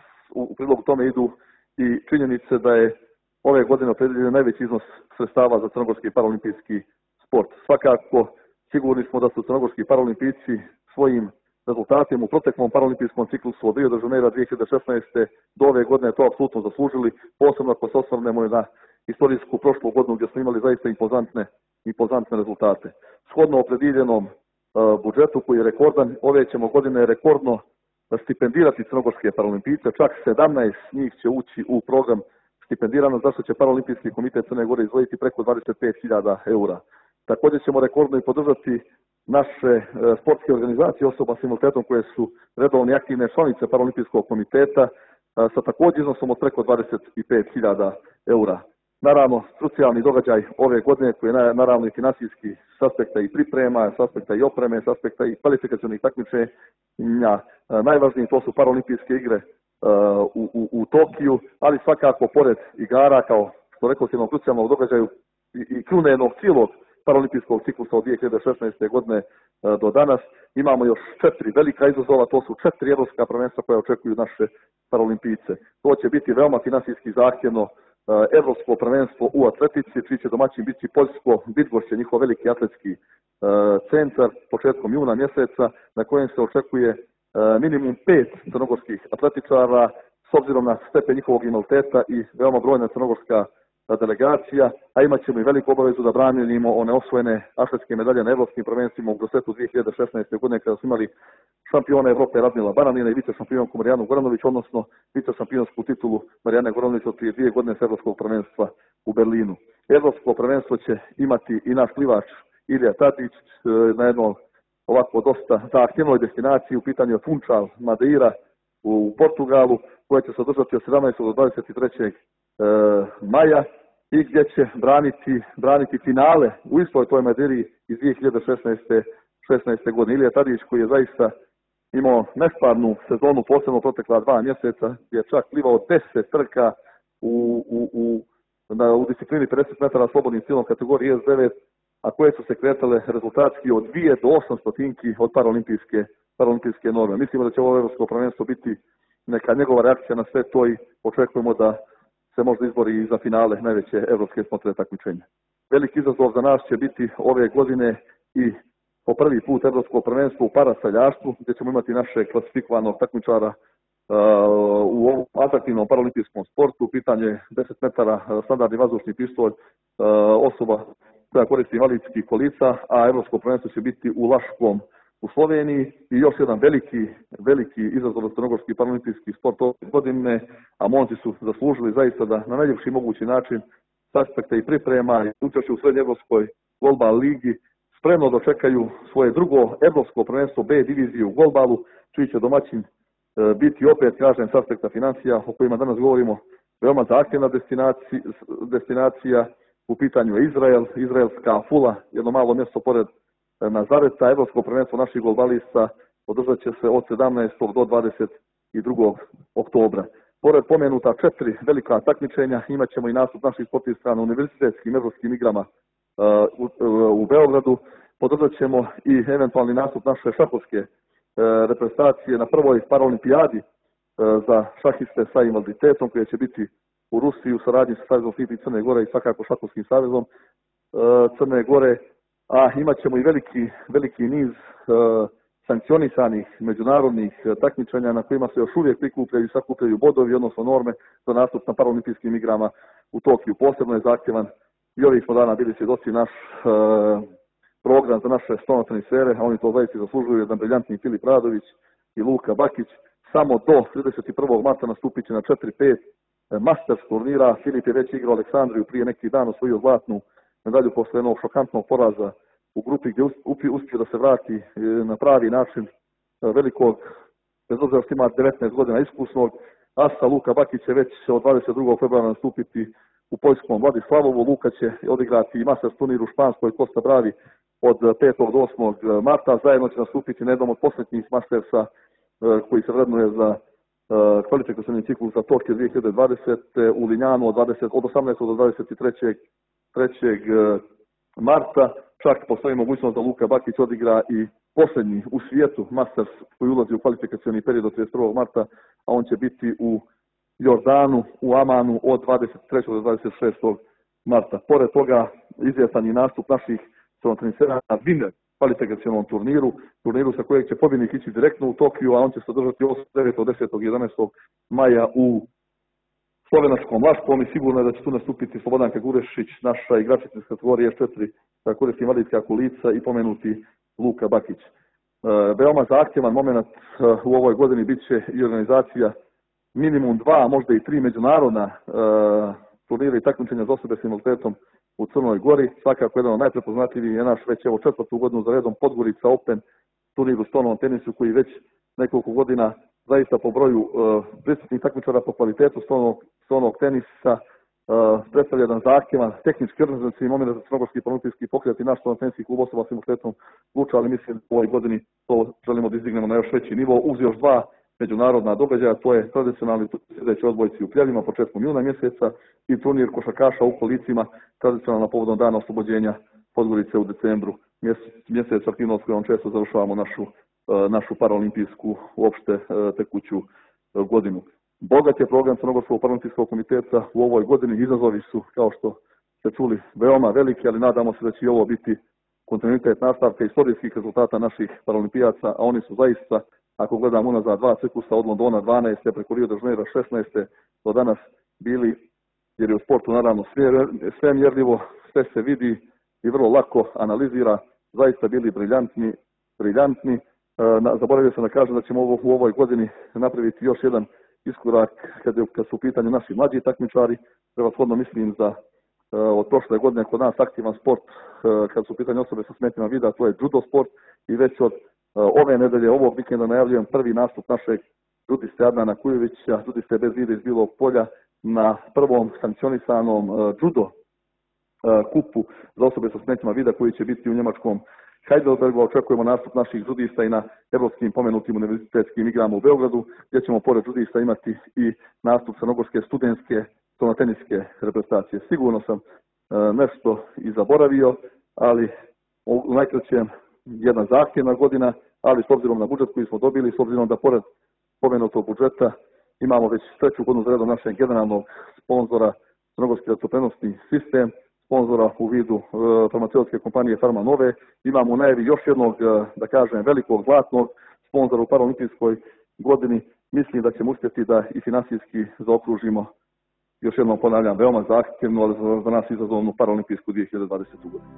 u prilogu tome idu i činjenice da je ove godine opredeljen najveći iznos sredstava za crnogorski paraolimpijski sport. Svakako sigurni smo da su crnogorski paraolimpijci svojim rezultatima u proteklom paraolimpijskom ciklusu od Rio de Janeira dvije hiljade šesnaeste. do ove godine to apsolutno zaslužili, posebno ako se osvrnemo na istorijsku prošlu godinu gdje smo imali zaista impozantne, impozantne rezultate. Shodno opredjeljenom uh, budžetu koji je rekordan, ove ćemo godine rekordno stipendirati crnogorske paraolimpijce, čak sedamnaest njih će ući u program stipendirano, zašto će Paraolimpijski komitet Crne Gore izdvojiti preko dvadeset pet hiljada eura. Također ćemo rekordno i podržati naše e, sportske organizacije osoba s invaliditetom koje su redovne i aktivne članice Paraolimpijskog komiteta e, sa također iznosom od preko dvadeset pet hiljada eura. Naravno, krucijalni događaj ove godine koji je naravno i finansijski s aspekta i priprema, s aspekta i opreme, s aspekta i kvalifikacionih takmičenja, e, najvažniji to su Paraolimpijske igre e, u, u, u Tokiju, ali svakako pored igara kao što rekao se jednom krucijalnom događaju i, i krune jednog cijelog paraolimpijskog ciklusa od dvije hiljade šesnaeste. godine do danas. Imamo još četiri velika izazova, to su četiri evropska prvenstva koja očekuju naše paraolimpijce. To će biti veoma finansijski zahtjevno evropsko prvenstvo u atletici, čiji će domaćin biti Poljsko Bydgošće, njihov veliki atletski centar početkom juna mjeseca, na kojem se očekuje minimum pet crnogorskih atletičara s obzirom na stepen njihovog invaliditeta i veoma brojna crnogorska delegacija, a imat ćemo i veliku obavezu da branimo one osvojene atletske medalje na evropskim prvenstvima u Grosetu dvije hiljade šesnaeste. godine kada su imali šampiona Evrope Radmila Baranina i vice šampionku Marijanu Goranović, odnosno vice šampionsku titulu Marijane Goranović od prije dvije godine s evropskog prvenstva u Berlinu. Evropsko prvenstvo će imati i naš plivač Ilija Tadić na jednom ovako dosta zahtjevnoj destinaciji, u pitanju je Funchal Madeira u Portugalu, koja će se održati od sedamnaestog do dvadeset trećeg maja i gdje će braniti, braniti finale u istoj toj Madeiri iz dvije hiljade šesnaeste. godine. Ilija Tadić koji je zaista imao nesparnu sezonu, posebno protekla dva mjeseca, gdje je čak plivao deset trka u, u, u, na, u disciplini pedeset metara slobodnim stilom kategoriji S devet, a koje su se kretale rezultatski od dvije do osam stotinki od paraolimpijske, paraolimpijske norme. Mislimo da će ovo evropsko prvenstvo biti neka njegova reakcija na sve to i očekujemo da se možda izbori i za finale najveće evropske smotre takmičenja. Veliki izazov za nas će biti ove godine i po prvi put evropsko prvenstvo u parastreljaštvu, gdje ćemo imati naše klasifikovanog takmičara uh, u ovom atraktivnom paraolimpijskom sportu. Pitanje deset metara standardni vazdušni pištolj, uh, osoba koja koristi invalidski kolica, a evropsko prvenstvo će biti u Laškom u Sloveniji i još jedan veliki, veliki izazov za crnogorski paraolimpijski sport ove godine, a momci su zaslužili zaista da na najljepši mogući način s aspekta i priprema i učešću u srednjeevropskoj golbal ligi spremno dočekaju svoje drugo evropsko prvenstvo B divizije u golbalu, čiji će domaćin e, biti opet, kažem, s aspekta financija o kojima danas govorimo, veoma zahtjevna destinacija, destinacija. U pitanju je Izrael, izraelska Fula, jedno malo mjesto pored Nazareta. Evropsko prvenstvo naših golbalista održat će se od sedamnaestog do dvadeset drugog oktobra. Pored pomenuta četiri velika takmičenja imat ćemo i nastup naših sportista na univerzitetskim evropskim igrama uh, u, uh, u Beogradu. Podržat ćemo i eventualni nastup naše šahovske uh, reprezentacije na prvoj paraolimpijadi uh, za šahiste sa invaliditetom koja će biti u Rusiji u saradnji sa Savezom FIBA Crne Gore i svakako Šahovskim savezom uh, Crne Gore. A imat ćemo i veliki, veliki niz uh, sankcionisanih međunarodnih takmičenja na kojima se još uvijek prikupljaju i sakupljaju bodovi, odnosno norme za nastup na paraolimpijskim igrama u Tokiju. Posebno je zahtjevan i ovih smo dana bili svjedoci naš e, program za naše stonotenisere, a oni to zaista zaslužuju, jedan briljantni Filip Radović i Luka Bakić. Samo do trideset prvog marta nastupit će na četiri pet Masters turnira. Filip je već igrao Aleksandriju prije neki dan, osvojio zlatnu medalju posle jednog šokantnog poraza u grupi gdje uspio da se vrati na pravi način velikog, bez obzira što ima devetnaest godina iskusnog, asa Luka Bakić će već od dvadeset drugog februara nastupiti u poljskom Vladislavovu. Luka će odigrati Masters turnir u Španskoj Costa Bravi od petog do osmog marta. Zajedno će nastupiti na jednom od posljednjih Mastersa koji se vrednuje za kvalifikacioni ciklus za Tokio dvije hiljade dvadesete u Linjanu od, dvadeset, od osamnaestog do dvadeset trećeg marta. Čak postoji mogućnost da Luka Bakić odigra i posljednji u svijetu Masters koji ulazi u kvalifikacioni period od trideset prvog marta, a on će biti u Jordanu, u Amanu od dvadeset trećeg do dvadeset šestog marta. Pored toga izvjestan je nastup naših stonotenisera na Winner kvalifikacionom turniru, turniru sa kojeg će pobjednik ići direktno u Tokiju, a on će se održati osmog, devetog, desetog i jedanaestog maja u slovenačkom Laškom i sigurno je da će tu nastupiti Slobodanka Gurešić, naša igračica iz kategorije S četiri, koristi invalidska kolica i pomenuti Luka Bakić. E, veoma zahtjevan moment e, u ovoj godini bit će i organizacija minimum dva, možda i tri međunarodna e, turnira i takmičenja za osobe s invaliditetom u Crnoj Gori. Svakako jedan od najprepoznatljivijih je naš već evo četvrtu godinu za redom Podgorica Open turnir u stonovom tenisu koji već nekoliko godina zaista po broju uh, prisutnih takmičara po kvalitetu stonog, stonog tenisa uh, predstavlja jedan zahtjevan tehnički organizacijski moment za crnogorski paraolimpijski pokret i naš stono teniski klub osoba s invaliditetom luča, ali mislim u ovoj godini to želimo da izdignemo na još veći nivo uz još dva međunarodna događaja, to je tradicionalni sljedeći odbojci u Pljevljima početkom juna mjeseca i turnir košarkaša u Kolicima, tradicionalno povodom dana oslobođenja Podgorice u decembru, mjesec, mjesec aktivnost kojom često završavamo našu našu paraolimpijsku uopšte tekuću godinu. Bogat je program Crnogorskog paraolimpijskog komiteta u ovoj godini. Izazovi su, kao što ste čuli, veoma veliki, ali nadamo se da će i ovo biti kontinuitet nastavka istorijskih rezultata naših paraolimpijaca, a oni su zaista, ako gledamo unazad dva ciklusa od Londona dvanaeste preko Rio de Janeiro šesnaeste do danas bili, jer je u sportu naravno sve, sve mjerljivo, sve se vidi i vrlo lako analizira, zaista bili briljantni, briljantni. Zaboravio sam da kažem da ćemo u ovoj godini napraviti još jedan iskorak kad, je, kad su u pitanju naši mlađi takmičari. Prevashodno mislim da od prošle godine kod nas aktivan sport kad su u pitanju osobe sa smetnjama vida, to je judo sport i već od ove nedelje, ovog vikenda najavljujem prvi nastup našeg judiste Adnana Kujovića, judiste bez vide iz Bilog Polja na prvom sankcionisanom judo kupu za osobe sa smetnjama vida koji će biti u njemačkom Heidelbergu. Očekujemo nastup naših judista i na evropskim pomenutim univerzitetskim igrama u Beogradu, gdje ćemo pored judista imati i nastup crnogorske studentske stonoteniske reprezentacije. Sigurno sam e, nešto i zaboravio, ali u najkraćem jedna zahtjevna godina, ali s obzirom na budžet koji smo dobili, s obzirom da pored pomenutog budžeta imamo već treću godinu za redom našeg generalnog sponzora Crnogorski elektroprenosni sistem, sponzora u vidu e, farmaceutske kompanije Farma Nove. Imamo u najavi još jednog, e, da kažem, velikog zlatnog sponzora u paraolimpijskoj godini. Mislim da ćemo uspjeti da i finansijski zaokružimo, još jednom ponavljam, veoma zahtjevnu, ali za, za nas izazovnu paraolimpijsku dvije hiljade dvadesetu godinu.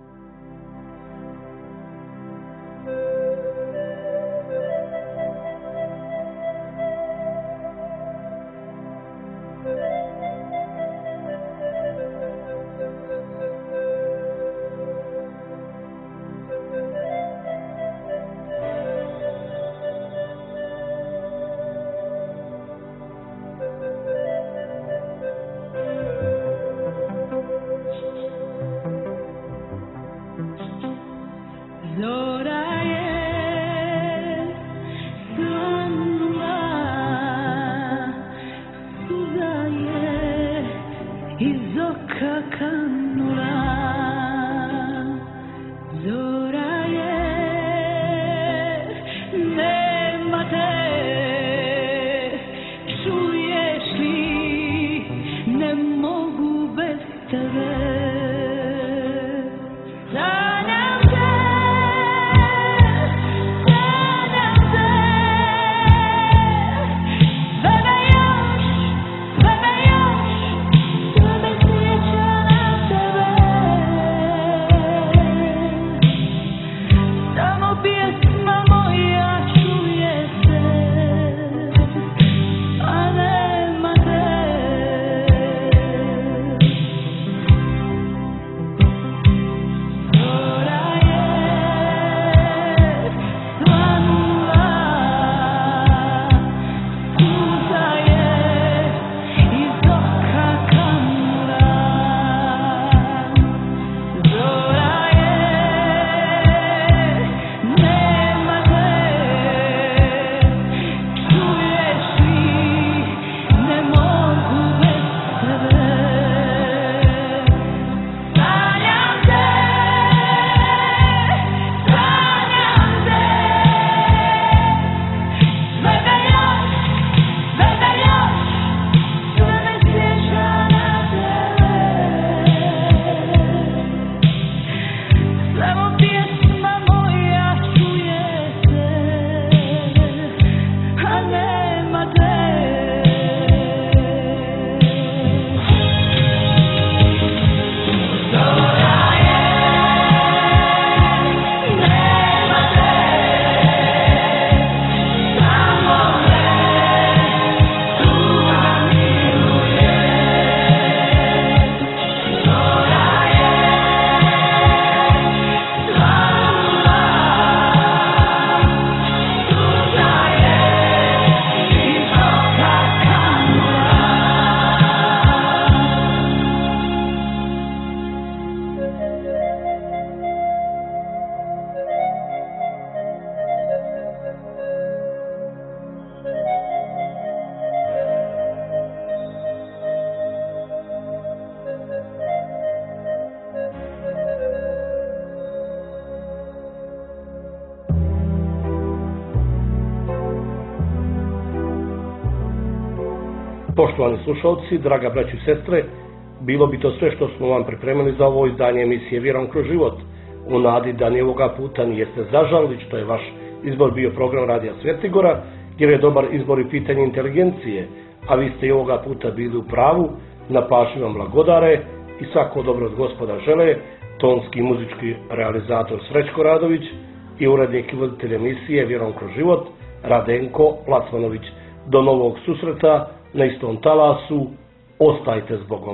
Poštovani slušalci, draga braćo i sestre, bilo bi to sve što smo vam pripremili za ovo izdanje emisije Vjerom kroz život. U nadi da ni ovoga puta nijeste zažalili što je vaš izbor bio program Radija Svetigora, jer je dobar izbor i pitanje inteligencije, a vi ste i ovoga puta bili u pravu, na pažnju vam blagodare i svako dobro od Gospoda žele, tonski i muzički realizator Srećko Radović i urednik i voditelj emisije Vjerom kroz život Radenko Lacmanović. Do novog susreta na istom talasu, ostajte s Bogom.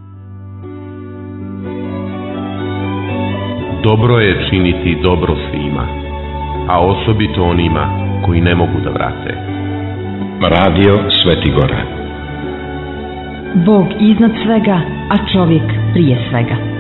Dobro je činiti dobro svima, a osobito onima koji ne mogu da vrate. Radio Svetigora. Bog iznad svega, a čovjek prije svega.